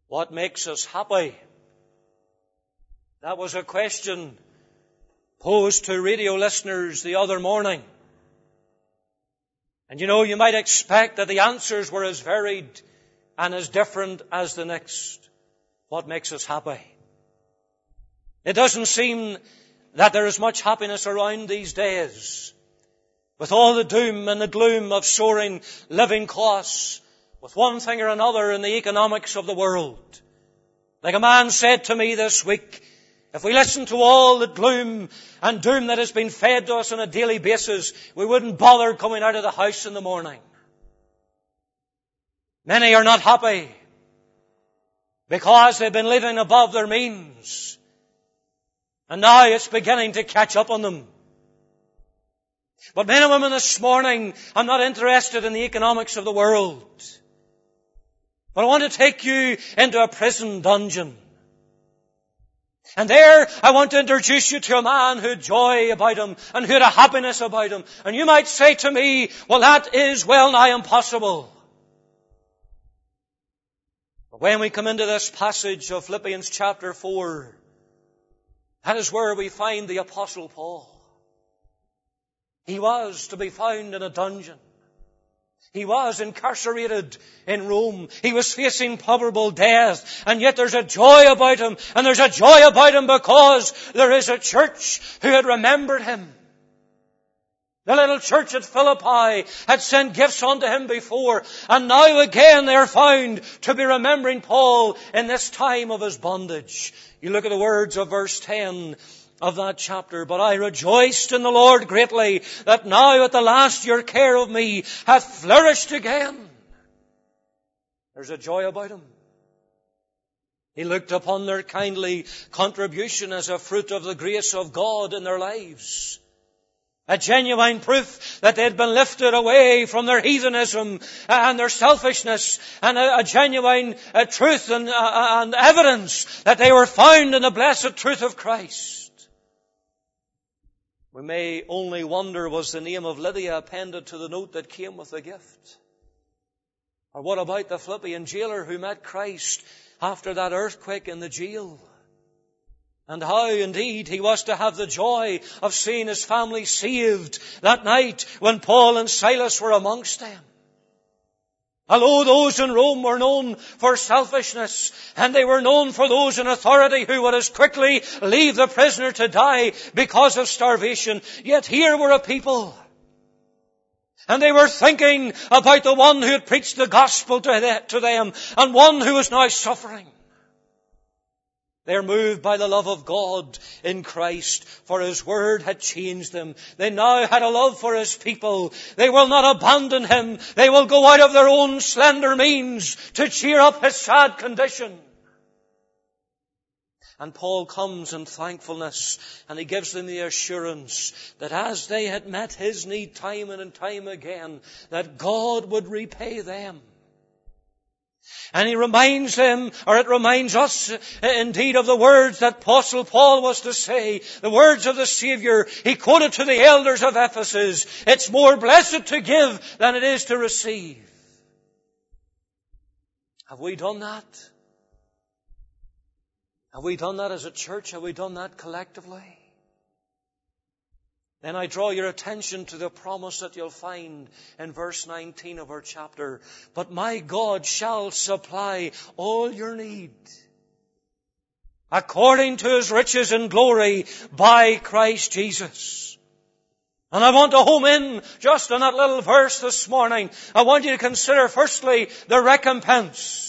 What makes us happy? That was a question posed to radio listeners the other morning. And you might expect that the answers were as varied and as different as the next. What makes us happy? It doesn't seem that there is much happiness around these days. With all the doom and the gloom of soaring living costs, with one thing or another in the economics of the world. Like a man said to me this week, if we listen to all the gloom and doom that has been fed to us on a daily basis, we wouldn't bother coming out of the house in the morning. Many are not happy because they've been living above their means. And now it's beginning to catch up on them. But men and women this morning, I'm not interested in the economics of the world. But I want to take you into a prison dungeon. And there I want to introduce you to a man who had joy about him and who had a happiness about him. And you might say to me, well, that is well nigh impossible. But when we come into this passage of Philippians chapter 4, that is where we find the Apostle Paul. He was to be found in a dungeon. He was incarcerated in Rome. He was facing probable death. And yet there's a joy about him. And there's a joy about him because there is a church who had remembered him. The little church at Philippi had sent gifts unto him before. And now again they are found to be remembering Paul in this time of his bondage. You look at the words of verse 10 of that chapter. But I rejoiced in the Lord greatly that now at the last your care of me hath flourished again. There's a joy about him. He looked upon their kindly contribution as a fruit of the grace of God in their lives. A genuine proof that they had been lifted away from their heathenism and their selfishness, and a genuine truth and evidence that they were found in the blessed truth of Christ. We may only wonder, was the name of Lydia appended to the note that came with the gift? Or what about the Philippian jailer who met Christ after that earthquake in the jail? And how indeed he was to have the joy of seeing his family saved that night when Paul and Silas were amongst them. Although those in Rome were known for selfishness, and they were known for those in authority who would as quickly leave the prisoner to die because of starvation, yet here were a people. And they were thinking about the one who had preached the gospel to them, and one who was now suffering. They are moved by the love of God in Christ, for His Word had changed them. They now had a love for His people. They will not abandon Him. They will go out of their own slender means to cheer up His sad condition. And Paul comes in thankfulness, and he gives them the assurance that as they had met his need time and time again, that God would repay them. And he reminds them, or it reminds us indeed, of the words that Apostle Paul was to say, the words of the Savior. He quoted to the elders of Ephesus, it's more blessed to give than it is to receive. Have we done that? Have we done that as a church? Have we done that collectively? Then I draw your attention to the promise that you'll find in verse 19 of our chapter. But my God shall supply all your need according to His riches and glory by Christ Jesus. And I want to home in just on that little verse this morning. I want you to consider firstly the recompense.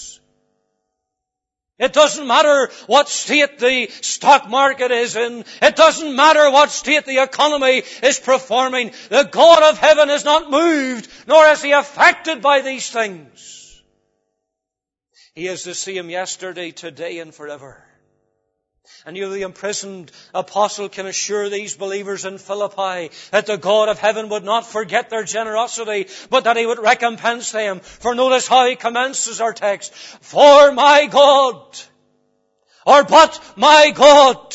It doesn't matter what state the stock market is in. It doesn't matter what state the economy is performing. The God of heaven is not moved, nor is He affected by these things. He is the same yesterday, today, and forever. And you, the imprisoned apostle, can assure these believers in Philippi that the God of heaven would not forget their generosity, but that He would recompense them. For notice how he commences our text. For my God, or but my God.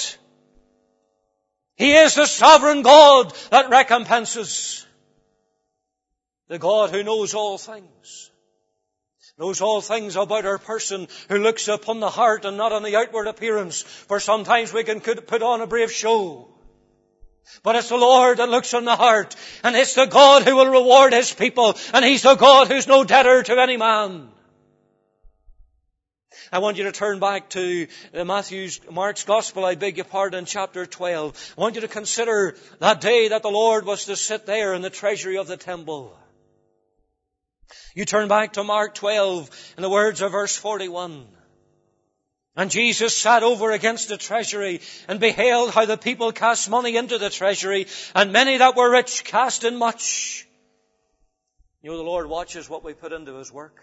He is the sovereign God that recompenses. The God who knows all things. Knows all things about our person, who looks upon the heart and not on the outward appearance. For sometimes we can put on a brave show. But it's the Lord that looks on the heart. And it's the God who will reward His people. And He's the God who's no debtor to any man. I want you to turn back to Mark's Gospel, I beg your pardon, chapter 12. I want you to consider that day that the Lord was to sit there in the treasury of the temple. You turn back to Mark 12 in the words of verse 41. And Jesus sat over against the treasury and beheld how the people cast money into the treasury, and many that were rich cast in much. You know, the Lord watches what we put into His work.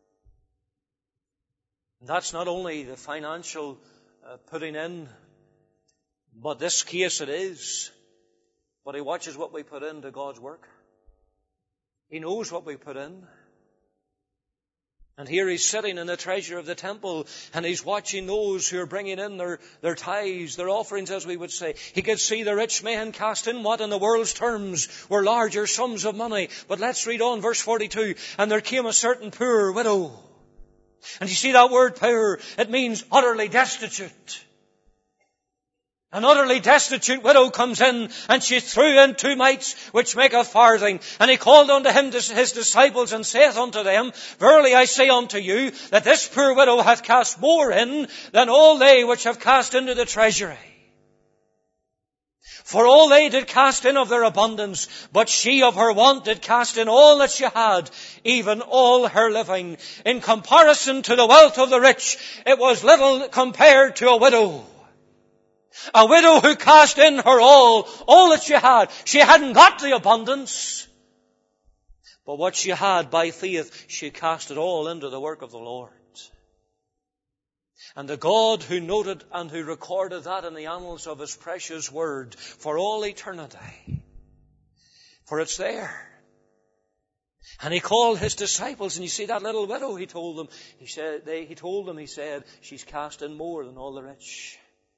And that's not only the financial putting in, but this case it is. But He watches what we put into God's work. He knows what we put in. And here He's sitting in the treasure of the temple, and He's watching those who are bringing in their tithes, their offerings, as we would say. He could see the rich men cast in what in the world's terms were larger sums of money. But let's read on verse 42. And there came a certain poor widow. And you see that word poor, it means utterly destitute. An utterly destitute widow comes in, and she threw in 2 mites, which make a farthing. And He called unto Him His disciples, and saith unto them, Verily I say unto you, that this poor widow hath cast more in than all they which have cast into the treasury. For all they did cast in of their abundance, but she of her want did cast in all that she had, even all her living. In comparison to the wealth of the rich, it was little compared to a widow. A widow who cast in her all that she had. She hadn't got the abundance. But what she had by faith, she cast it all into the work of the Lord. And the God who noted and who recorded that in the annals of His precious word for all eternity. For it's there. And He called His disciples, and you see that little widow, He told them, He said, she's cast in more than all the rich.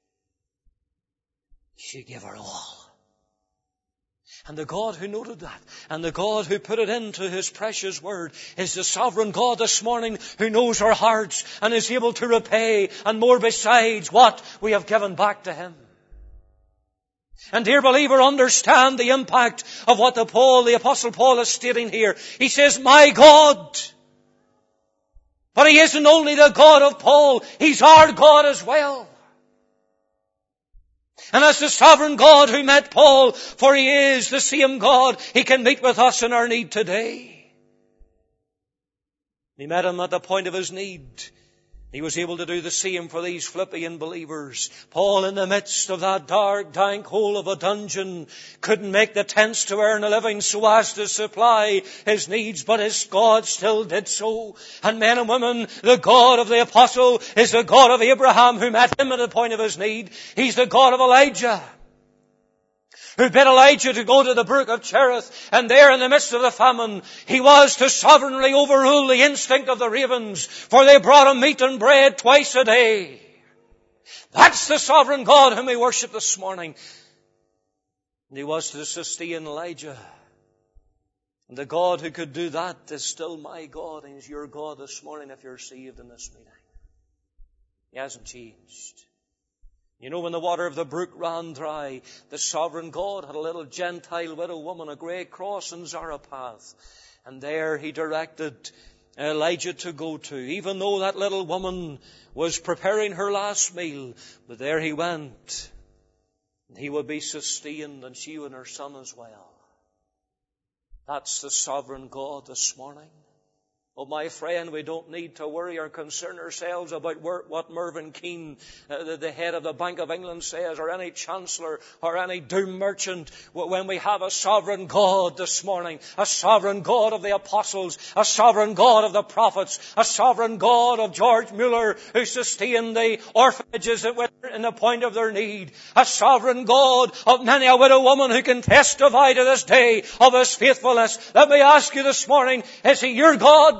She gave her all. And the God who noted that, and the God who put it into His precious word, is the sovereign God this morning who knows our hearts and is able to repay and more besides what we have given back to Him. And dear believer, understand the impact of what the Apostle Paul is stating here. He says, my God. But He isn't only the God of Paul, He's our God as well. And as the sovereign God who met Paul, for He is the same God, He can meet with us in our need today. He met him at the point of his need. He was able to do the same for these Philippian believers. Paul, in the midst of that dark, dank hole of a dungeon, couldn't make the tents to earn a living so as to supply his needs, but his God still did so. And men and women, the God of the apostle is the God of Abraham, who met him at the point of his need. He's the God of Elijah, who bid Elijah to go to the brook of Cherith, and there in the midst of the famine, he was to sovereignly overrule the instinct of the ravens, for they brought him meat and bread twice a day. That's the sovereign God whom we worship this morning. And He was to sustain Elijah. And the God who could do that is still my God, and He's your God this morning if you're saved in this meeting. He hasn't changed. You know, when the water of the brook ran dry, the sovereign God had a little Gentile widow woman, a grey cross in Zarephath. And there He directed Elijah to go to, even though that little woman was preparing her last meal. But there he went. And he would be sustained, and she and her son as well. That's the sovereign God this morning. Oh, my friend, we don't need to worry or concern ourselves about what Mervyn Keane, the head of the Bank of England, says, or any chancellor or any doom merchant, when we have a sovereign God this morning, a sovereign God of the apostles, a sovereign God of the prophets, a sovereign God of George Mueller, who sustained the orphanages in the point of their need, a sovereign God of many a widow woman who can testify to this day of His faithfulness. Let me ask you this morning, is He your God?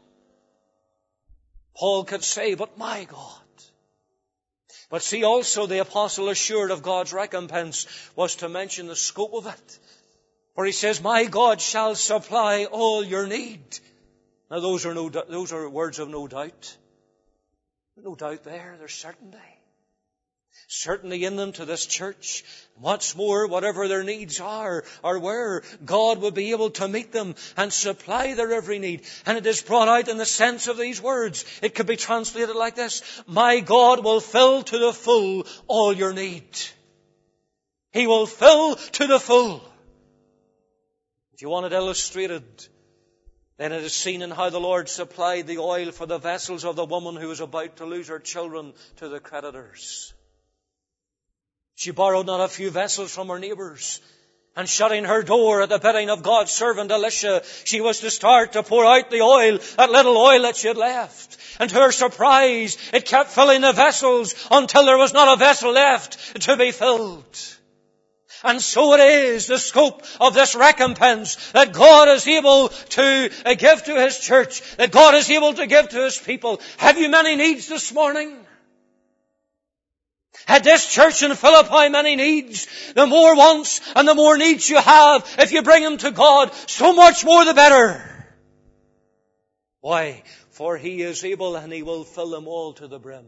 Paul could say, but my God. But see, also the apostle, assured of God's recompense, was to mention the scope of it. For he says, my God shall supply all your need Now those are words of no doubt. No doubt there. There's certainty. Certainly in them to this church. What's more, whatever their needs are, or where, God will be able to meet them and supply their every need. And it is brought out in the sense of these words. It could be translated like this: my God will fill to the full all your need. He will fill to the full. If you want it illustrated, then it is seen in how the Lord supplied the oil for the vessels of the woman who was about to lose her children to the creditors. She borrowed not a few vessels from her neighbours, and shutting her door at the bidding of God's servant Elisha, she was to start to pour out the oil, that little oil that she had left. And to her surprise, it kept filling the vessels until there was not a vessel left to be filled. And so it is the scope of this recompense that God is able to give to His church, that God is able to give to His people. Have you many needs this morning? Had this church in Philippi many needs? The more wants and the more needs you have, if you bring them to God, so much more the better. Why? For He is able and He will fill them all to the brim.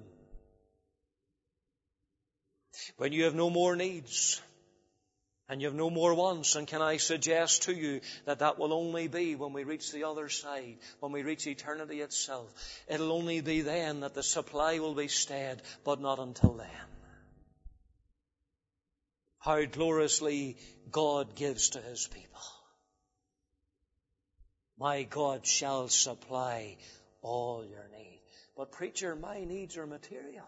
When you have no more needs and you have no more wants, and can I suggest to you that that will only be when we reach the other side, when we reach eternity itself. It'll only be then that the supply will be stayed, but not until then. How gloriously God gives to His people. My God shall supply all your need. But preacher, my needs are material.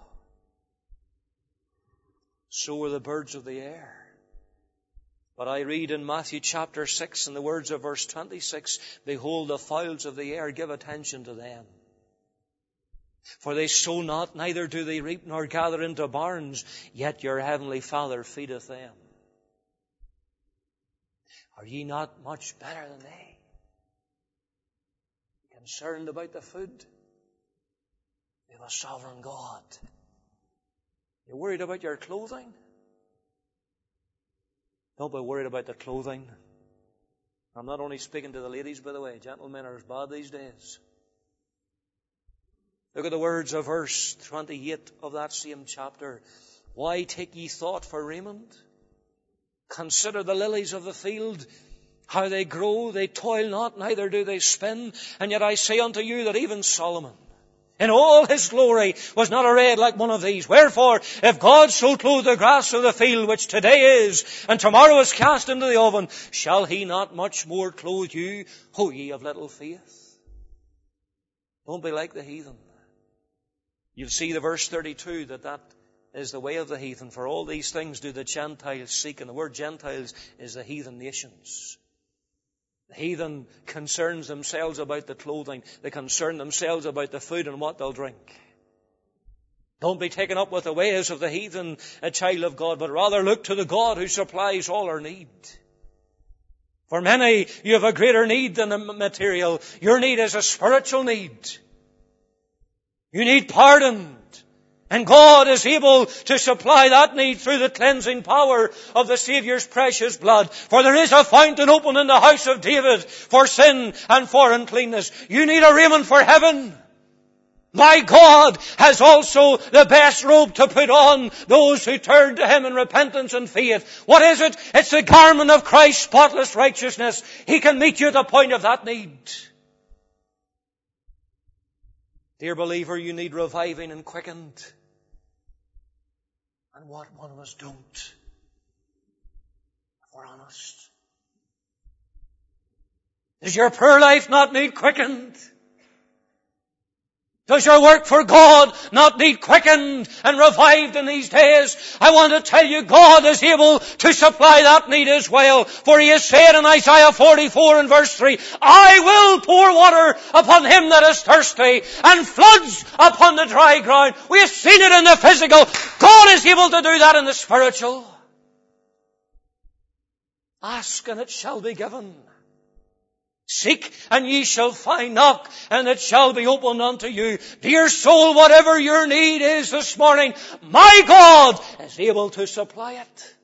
So are the birds of the air. But I read in Matthew chapter 6, in the words of verse 26, behold, the fowls of the air, give attention to them. For they sow not, neither do they reap, nor gather into barns, yet your heavenly Father feedeth them. Are ye not much better than they? Concerned about the food? We have a sovereign God. You're worried about your clothing? Don't be worried about the clothing. I'm not only speaking to the ladies, by the way. Gentlemen are as bad these days. Look at the words of verse 28 of that same chapter. Why take ye thought for raiment? Consider the lilies of the field, how they grow. They toil not, neither do they spin. And yet I say unto you that even Solomon, in all his glory, was not arrayed like one of these. Wherefore, if God so clothe the grass of the field, which today is, and tomorrow is cast into the oven, shall He not much more clothe you, O ye of little faith? Don't be like the heathen. You'll see the verse 32 that is the way of the heathen. For all these things do the Gentiles seek. And the word Gentiles is the heathen nations. The heathen concerns themselves about the clothing. They concern themselves about the food and what they'll drink. Don't be taken up with the ways of the heathen, a child of God, but rather look to the God who supplies all our need. For many, you have a greater need than the material. Your need is a spiritual need. You need pardoned. And God is able to supply that need through the cleansing power of the Saviour's precious blood. For there is a fountain open in the house of David for sin and for uncleanness. You need a raiment for heaven. My God has also the best robe to put on those who turn to Him in repentance and faith. What is it? It's the garment of Christ's spotless righteousness. He can meet you at the point of that need. Dear believer, you need reviving and quickened. And what one of us don't, if we're honest. Does your prayer life not need quickened? Does your work for God not need quickened and revived in these days? I want to tell you, God is able to supply that need as well. For He has said in Isaiah 44 and verse 3, I will pour water upon him that is thirsty and floods upon the dry ground. We have seen it in the physical. God is able to do that in the spiritual. Ask and it shall be given. Seek and ye shall find. Knock and it shall be opened unto you. Dear soul, whatever your need is this morning, my God is able to supply it.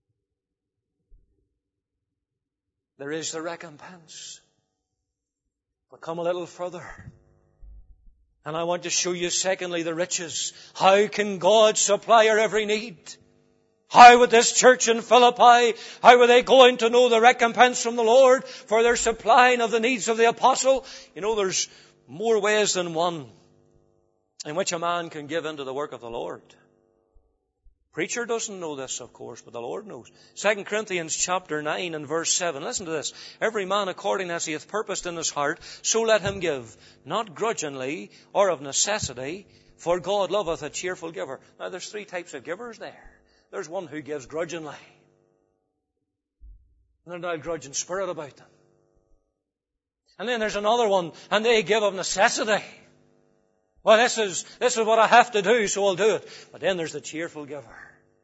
There is the recompense. But come a little further. And I want to show you, secondly, the riches. How can God supply our every need? How would this church in Philippi, how were they going to know the recompense from the Lord for their supplying of the needs of the apostle? You know, there's more ways than one in which a man can give into the work of the Lord. Preacher doesn't know this, of course, but the Lord knows. 2 Corinthians chapter 9 and verse 7. Listen to this. Every man according as he hath purposed in his heart, so let him give, not grudgingly or of necessity, for God loveth a cheerful giver. Now there's three types of givers there. There's one who gives grudgingly. And there's no grudging spirit about them. And then there's another one, and they give of necessity. Well, this is what I have to do, so I'll do it. But then there's the cheerful giver.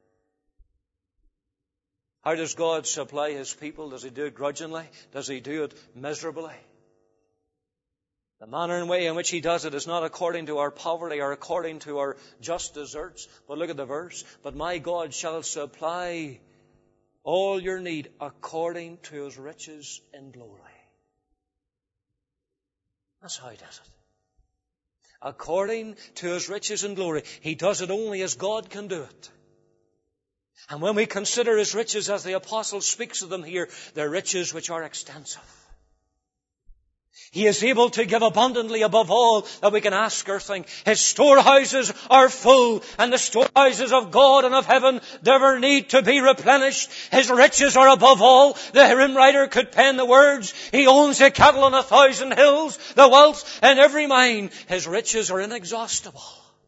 How does God supply His people? Does He do it grudgingly? Does He do it miserably? The manner and way in which He does it is not according to our poverty or according to our just deserts. But look at the verse. But my God shall supply all your need according to His riches in glory. That's how He does it. According to His riches in glory. He does it only as God can do it. And when we consider His riches, as the apostle speaks of them here, they're riches which are extensive. He is able to give abundantly above all that we can ask or think. His storehouses are full, and the storehouses of God and of heaven never need to be replenished. His riches are above all. The hymn writer could pen the words, He owns the cattle on 1,000 hills, the wealth in every mine. His riches are inexhaustible.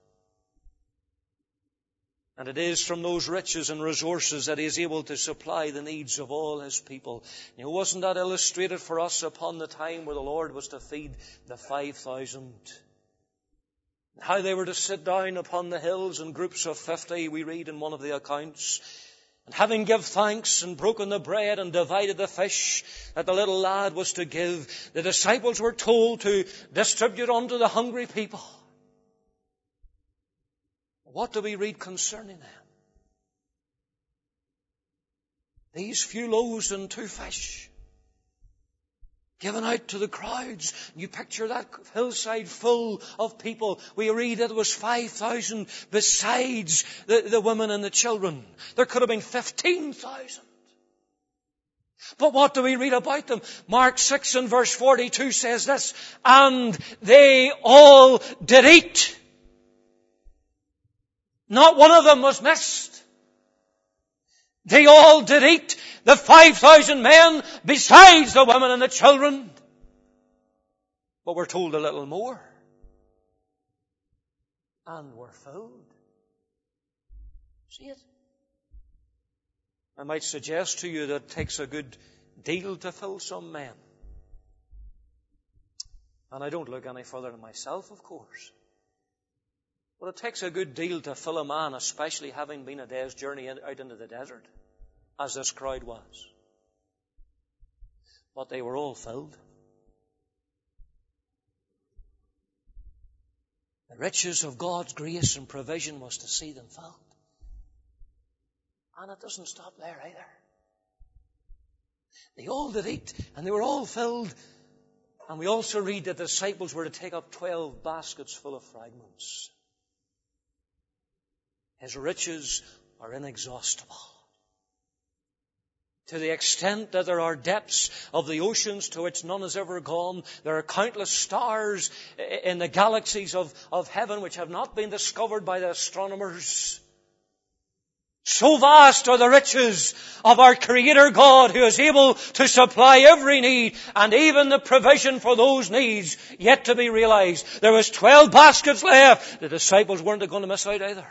And it is from those riches and resources that He is able to supply the needs of all His people. You know, wasn't that illustrated for us upon the time where the Lord was to feed the 5,000? How they were to sit down upon the hills in groups of 50, we read in one of the accounts. And having give thanks and broken the bread and divided the fish that the little lad was to give, the disciples were told to distribute unto the hungry people. What do we read concerning them? These few loaves and 2 fish given out to the crowds. You picture that hillside full of people. We read that it was 5,000 besides the women and the children. There could have been 15,000. But what do we read about them? Mark 6 and verse 42 says this, and they all did eat. Not one of them was missed. They all did eat. The 5,000 men besides the women and the children. But we're told a little more. And were filled. See it? I might suggest to you that it takes a good deal to fill some men. And I don't look any further than myself, of course. But it takes a good deal to fill a man, especially having been a day's journey out into the desert, as this crowd was. But they were all filled. The riches of God's grace and provision was to see them filled. And it doesn't stop there either. They all did eat, and they were all filled. And we also read that the disciples were to take up 12 baskets full of fragments. His riches are inexhaustible. To the extent that there are depths of the oceans to which none has ever gone. There are countless stars in the galaxies of heaven which have not been discovered by the astronomers. So vast are the riches of our Creator God, who is able to supply every need, and even the provision for those needs yet to be realized. There was 12 baskets left. The disciples weren't going to miss out either.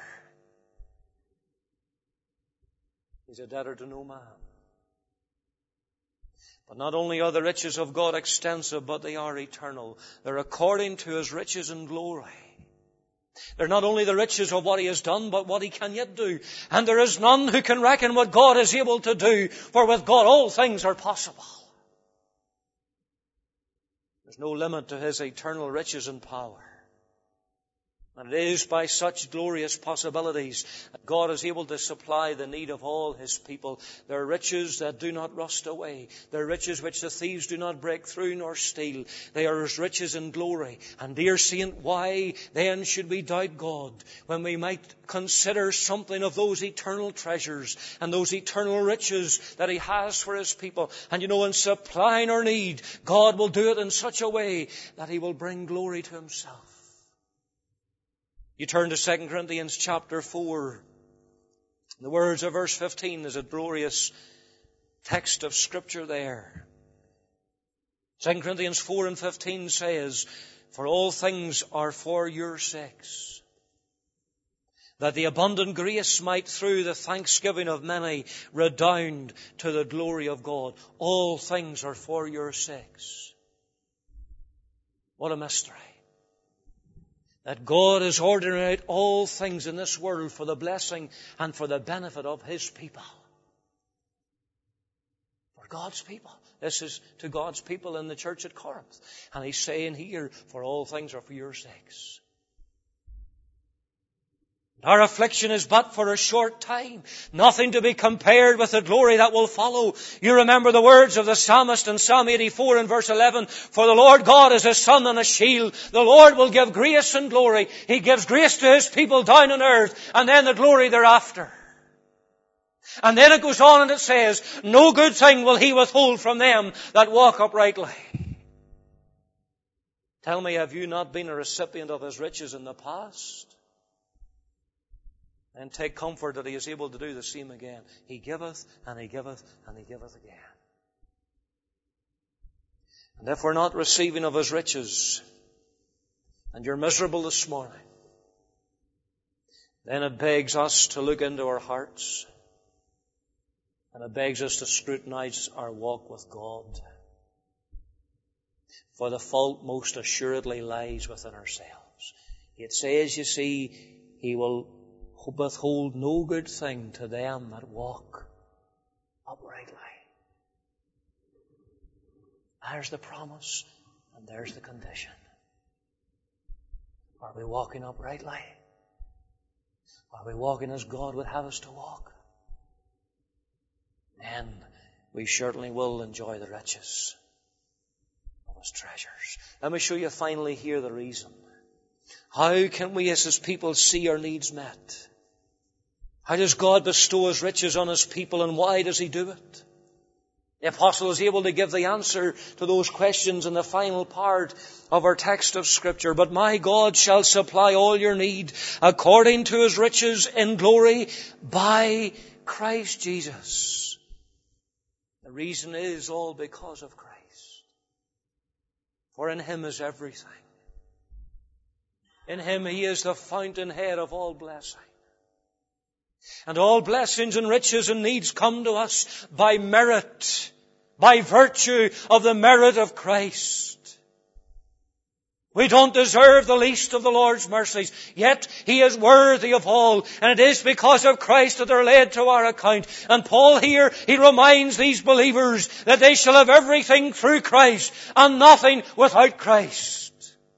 He's a debtor to no man. But not only are the riches of God extensive, but they are eternal. They're according to His riches and glory. They're not only the riches of what He has done, but what He can yet do. And there is none who can reckon what God is able to do, for with God all things are possible. There's no limit to His eternal riches and power. And it is by such glorious possibilities that God is able to supply the need of all His people. There are riches that do not rust away. There are riches which the thieves do not break through nor steal. They are as riches in glory. And dear saint, why then should we doubt God when we might consider something of those eternal treasures and those eternal riches that He has for His people? And in supplying our need, God will do it in such a way that He will bring glory to Himself. You turn to 2 Corinthians chapter 4. The words of verse 15 is a glorious text of Scripture there. 2 Corinthians 4 and 15 says, "For all things are for your sakes, that the abundant grace might through the thanksgiving of many redound to the glory of God." All things are for your sakes. What a mystery. That God is ordering out all things in this world for the blessing and for the benefit of His people. For God's people. This is to God's people in the church at Corinth. And He's saying here, for all things are for your sakes. Our affliction is but for a short time, nothing to be compared with the glory that will follow. You remember the words of the psalmist in Psalm 84 and verse 11, "For the Lord God is a sun and a shield. The Lord will give grace and glory. He gives grace to His people down on earth, and then the glory thereafter." And then it goes on and it says, "No good thing will He withhold from them that walk uprightly." Tell me, have you not been a recipient of His riches in the past? And take comfort that He is able to do the same again. He giveth, and He giveth, and He giveth again. And if we're not receiving of His riches, and you're miserable this morning, then it begs us to look into our hearts, and it begs us to scrutinize our walk with God. For the fault most assuredly lies within ourselves. It says, you see, He will withhold no good thing to them that walk uprightly. There's the promise, and there's the condition. Are we walking uprightly? Are we walking as God would have us to walk? Then we certainly will enjoy the riches of His treasures. Let me show you finally here the reason. How can we as His people see our needs met? How does God bestow His riches on His people, and why does He do it? The apostle is able to give the answer to those questions in the final part of our text of Scripture. "But my God shall supply all your need according to His riches in glory by Christ Jesus." The reason is all because of Christ. For in Him is everything. In Him He is the fountainhead of all blessing. And all blessings and riches and needs come to us by merit, by virtue of the merit of Christ. We don't deserve the least of the Lord's mercies, yet He is worthy of all, and it is because of Christ that they're laid to our account. And Paul here, he reminds these believers that they shall have everything through Christ and nothing without Christ.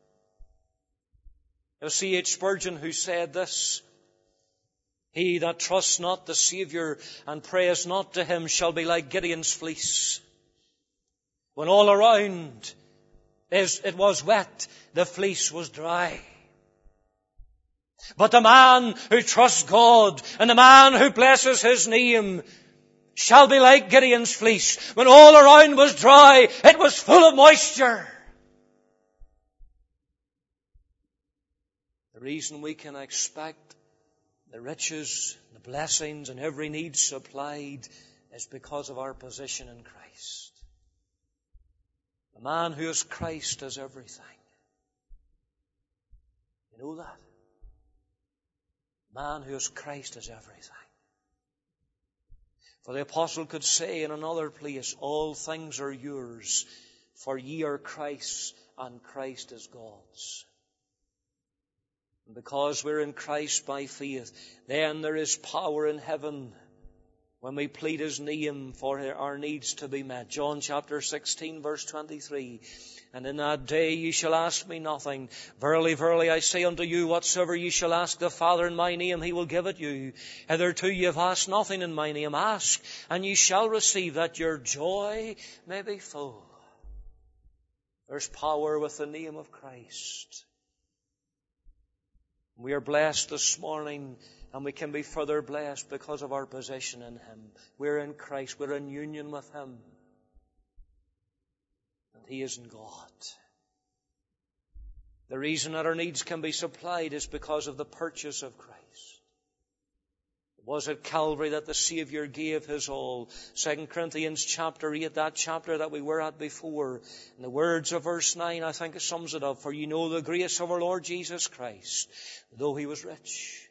It was C.H. Spurgeon who said this: "He that trusts not the Saviour and prayeth not to Him shall be like Gideon's fleece. When all around it was wet, the fleece was dry. But the man who trusts God and the man who blesses His name shall be like Gideon's fleece. When all around was dry, it was full of moisture." The reason we can expect the riches, the blessings, and every need supplied is because of our position in Christ. The man who is Christ is everything. You know that? The man who is Christ is everything. For the apostle could say in another place, "All things are yours, for ye are Christ's, and Christ is God's." And because we're in Christ by faith, then there is power in heaven when we plead His name for our needs to be met. John chapter 16 verse 23. And in that day ye shall ask me nothing. Verily, verily, I say unto you, whatsoever ye shall ask the Father in my name, He will give it you. Hitherto ye have asked nothing in my name. Ask, and ye shall receive, that your joy may be full. There's power with the name of Christ. We are blessed this morning, and we can be further blessed because of our position in Him. We're in Christ. We're in union with Him. And He is in God. The reason that our needs can be supplied is because of the purchase of Christ. It was at Calvary that the Savior gave His all. 2 Corinthians chapter 8, that chapter that we were at before. In the words of verse 9, I think it sums it up. For you know the grace of our Lord Jesus Christ, though He was rich,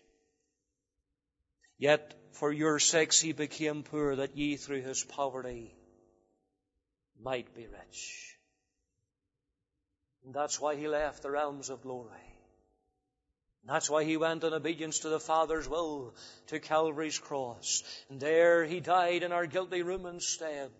yet for your sakes He became poor, that ye through His poverty might be rich. And that's why He left the realms of glory. And that's why He went in obedience to the Father's will to Calvary's cross. And there He died in our guilty room instead.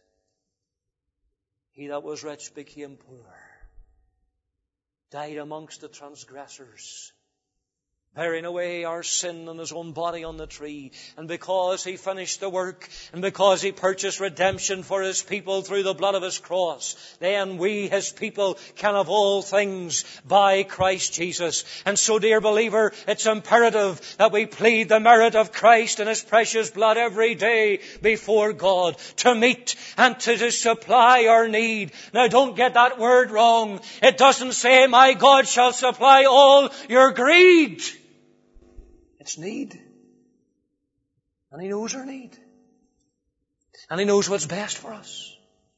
He that was rich became poor, died amongst the transgressors, bearing away our sin in His own body on the tree. And because He finished the work, and because He purchased redemption for His people through the blood of His cross, then we, His people, can have all things by Christ Jesus. And so, dear believer, it's imperative that we plead the merit of Christ and His precious blood every day before God to meet and to supply our need. Now, don't get that word wrong. It doesn't say, my God shall supply all your greed. It's need. And He knows our need. And He knows what's best for us.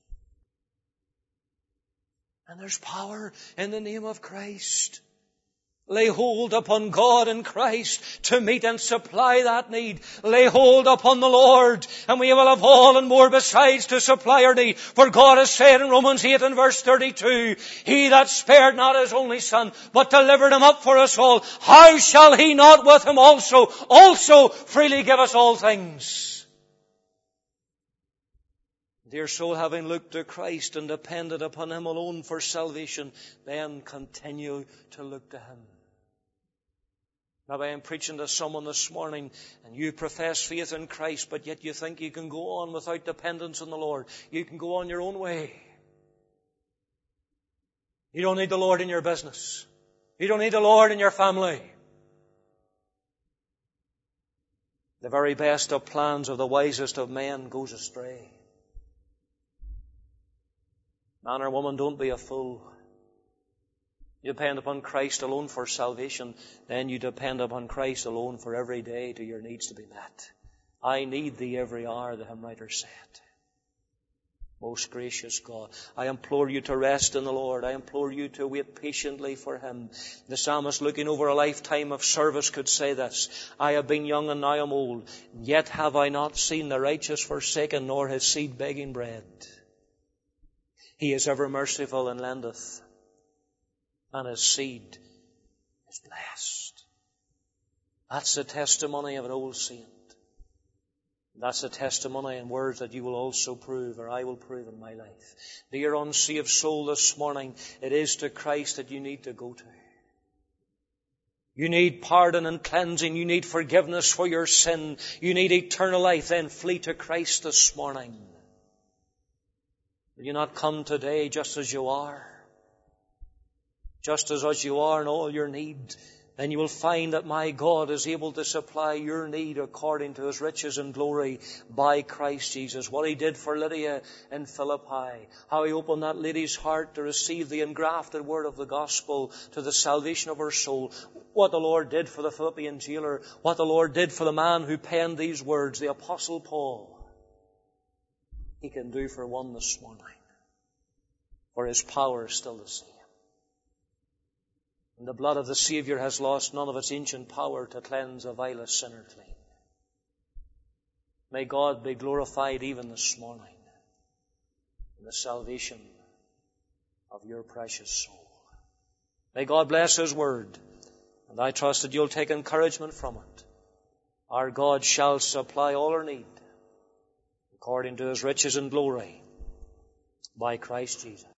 And there's power in the name of Christ. Lay hold upon God in Christ to meet and supply that need. Lay hold upon the Lord, and we will have all and more besides to supply our need. For God has said in Romans 8 and verse 32, He that spared not His only Son, but delivered Him up for us all, how shall He not with Him also freely give us all things? Dear soul, having looked to Christ and depended upon Him alone for salvation, then continue to look to Him. Maybe I am preaching to someone this morning and you profess faith in Christ, but yet you think you can go on without dependence on the Lord. You can go on your own way. You don't need the Lord in your business. You don't need the Lord in your family. The very best of plans of the wisest of men goes astray. Man or woman, don't be a fool. You depend upon Christ alone for salvation, then you depend upon Christ alone for every day to your needs to be met. I need Thee every hour, the hymn writer said. Most gracious God, I implore You to rest in the Lord. I implore You to wait patiently for Him. The psalmist, looking over a lifetime of service, could say this, I have been young and now am old, yet have I not seen the righteous forsaken, nor his seed begging bread. He is ever merciful and lendeth, and His seed is blessed. That's the testimony of an old saint. That's the testimony and words that you will also prove, or I will prove in my life. Dear unsaved soul, this morning, it is to Christ that you need to go to. You need pardon and cleansing. You need forgiveness for your sin. You need eternal life. Then flee to Christ this morning. Will you not come today just as you are? Just as you are in all your need, then you will find that my God is able to supply your need according to His riches and glory by Christ Jesus. What He did for Lydia in Philippi, how He opened that lady's heart to receive the engrafted word of the gospel to the salvation of her soul. What the Lord did for the Philippian jailer, what the Lord did for the man who penned these words, the Apostle Paul, He can do for one this morning. For His power is still the same. And the blood of the Savior has lost none of its ancient power to cleanse a vilest sinner clean. May God be glorified even this morning in the salvation of your precious soul. May God bless His word, and I trust that you'll take encouragement from it. Our God shall supply all our need according to His riches and glory by Christ Jesus.